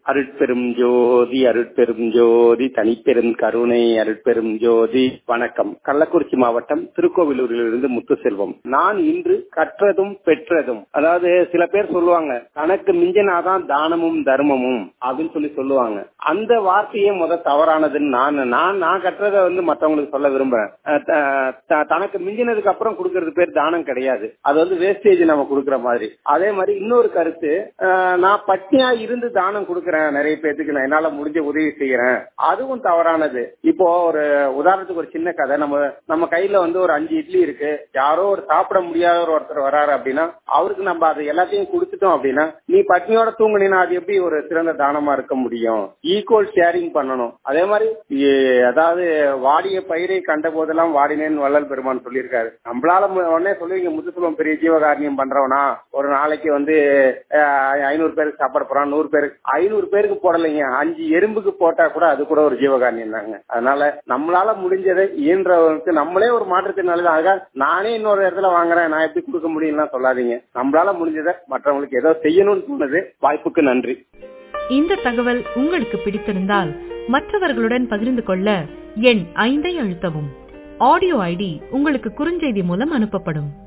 அருட்பெரும் ஜோதி அருட்பெரும் ஜோதி தனிப்பெரும் கருணை அருட்பெரும் ஜோதி. வணக்கம். கள்ளக்குறிச்சி மாவட்டம் திருக்கோவிலூரிலிருந்து முத்துசெல்வம். நான் இன்று கற்றதும் பெற்றதும், அதாவது சில பேர் சொல்லுவாங்க தனக்கு மிஞ்சினாதான் தானமும் தர்மமும் அப்படின்னு சொல்லுவாங்க. அந்த வார்த்தையே தவறானதுன்னு நான் கற்றதை மற்றவங்களுக்கு சொல்ல விரும்புறேன். தனக்கு மிஞ்சினதுக்கு அப்புறம் கொடுக்கறது பேர் தானம் கிடையாது. அது வேஸ்டேஜ் நம்ம கொடுக்கற மாதிரி. அதே மாதிரி இன்னொரு கருத்து, நான் பட்னியா இருந்து தானம் கொடுக்கறேன், நிறைய பேருக்கு நான் என்னால முடிஞ்ச உதவி செய்யறேன், அதுவும் தவறானது. இப்போ ஒரு உதாரணத்துக்கு ஒரு சின்ன கதை. நம்ம கையில ஒரு 5 இட்லி இருக்கு, யாரோ ஒரு சாப்பிட முடியாத ஒருத்தர் வராரு அப்படின்னா அவருக்கு நம்ம அது எல்லாத்தையும் கொடுத்துட்டோம் அப்படின்னா, நீ பட்னியோட தூங்குனீன்னா அது எப்படி ஒரு சிறந்த தானமா இருக்க முடியும்? ஈக்குவல் ஷேரிங் பண்ணணும். அதே மாதிரி அதாவது வாடிய பயிரை கண்ட போதெல்லாம் வாடினேன்னு வள்ளல் பெருமான் சொல்லியிருக்காரு. நம்மளால உடனே சொல்லுவீங்க முத்துசெல்வம் பெரிய ஜீவகாரணியம் பண்றவனா, ஒரு நாளைக்கு 500 பேருக்கு சாப்பிட போறான், 100 பேருக்கு 500 பேருக்கு போடலைங்க, 5 எறும்புக்கு போட்டா கூட அது கூட ஒரு ஜீவகாரணியம் தாங்க. அதனால நம்மளால முடிஞ்சதை இயன்றவங்களுக்கு நம்மளே ஒரு மாற்றத்தினால நானே இன்னொரு இடத்துல வாங்குறேன், நான் எப்படி கொடுக்க முடியும்லாம் சொல்லாதீங்க. நம்மளால முடிஞ்சதை மற்றவங்களுக்கு ஏதோ செய்யணும்னு தோணுது. வாய்ப்புக்கு நன்றி. இந்த தகவல் உங்களுக்கு பிடித்திருந்தால் மற்றவர்களுடன் பகிர்ந்து கொள்ள எண் 5 அழுத்தவும். ஆடியோ ஐடி உங்களுக்கு குறுஞ்செய்தி மூலம் அனுப்பப்படும்.